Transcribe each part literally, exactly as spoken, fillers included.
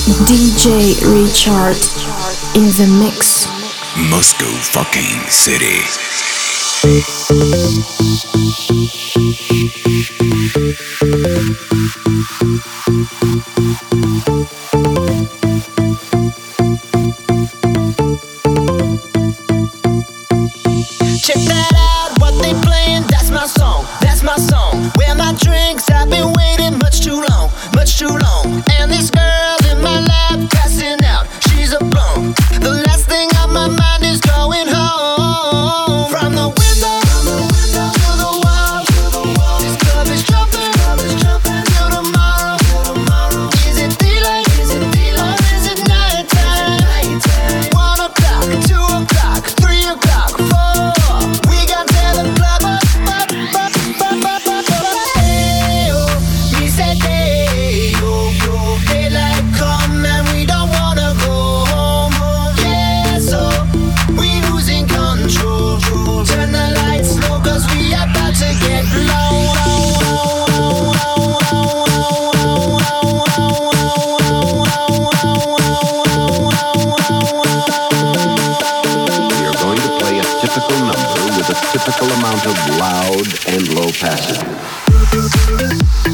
D J Richard in the mix. Moscow fucking city. Check that out, what they playing, that's my song, that's my song. Where my drinks, I've been waiting much too long, much too long. And this girl in my lap passing out, she's a blonde. The last thing on my mind is going home. From the window, from the window to the wall, to the wall. This club is jumping, club is jumping till tomorrow, till tomorrow. Is it daylight, is it daylight, or is it nighttime? Nighttime. One o'clock, two o'clock, three o'clock, four. We got to the club up, up, up, up, up, up, up. Hey, oh, we said hey, oh, oh. Daylight come and we don't wanna go home. Yeah, so we losing control. Turn the lights low 'cause we about to get low. We are going to play a typical number with a typical amount of loud and low passages.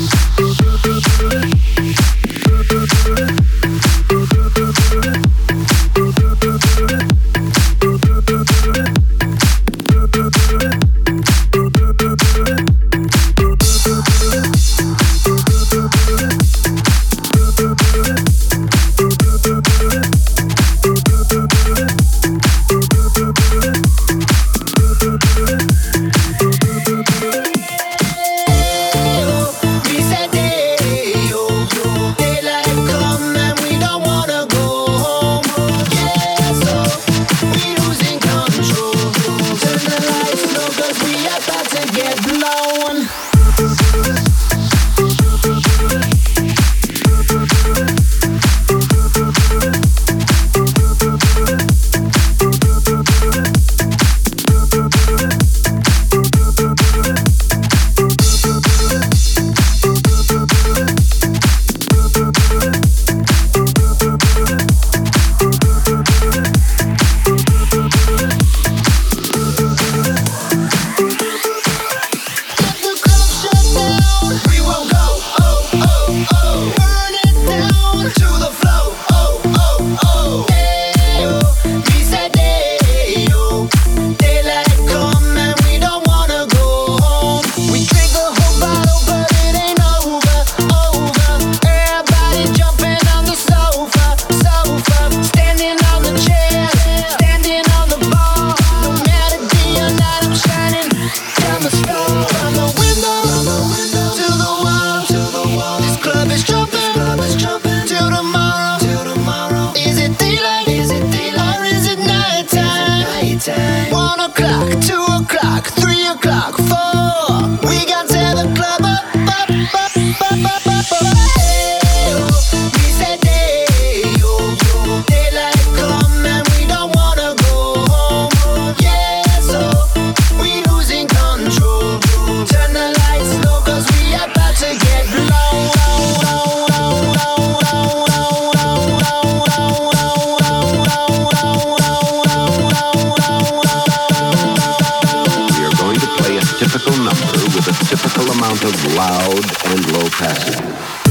We said hey, oh, oh. Daylight come and we don't wanna go home. Yeah, so we losing control. Turn the lights low 'cause we about to get blown. If the club shut down, we will go, oh, oh, oh. Burn it down to the floor, oh, oh, oh. Hey, oh, we said hey, oh. Daylight come and we don't wanna go home. We drink the whole bottle but it ain't over, over. Everybody jumping on the sofa, sofa. Standing on the chair, standing on the bar. No matter day or night, I'm shining. Tell me stop. From the window, from the window to the wall, to the wall. This club is jumping, club is jumping till tomorrow, till tomorrow. Is it daylight, is it daylight, or is it nighttime? Nighttime. One o'clock, two o'clock, three o'clock, four. We got to the club up, up, up, up, up, up, up. Hey, oh, we said hey, oh, oh. Daylight come and we don't wanna go home. Yeah, so we losing control. Turn the lights low 'cause we about to get blown. We are going to play a typical number with a typical amount of loud and low passages.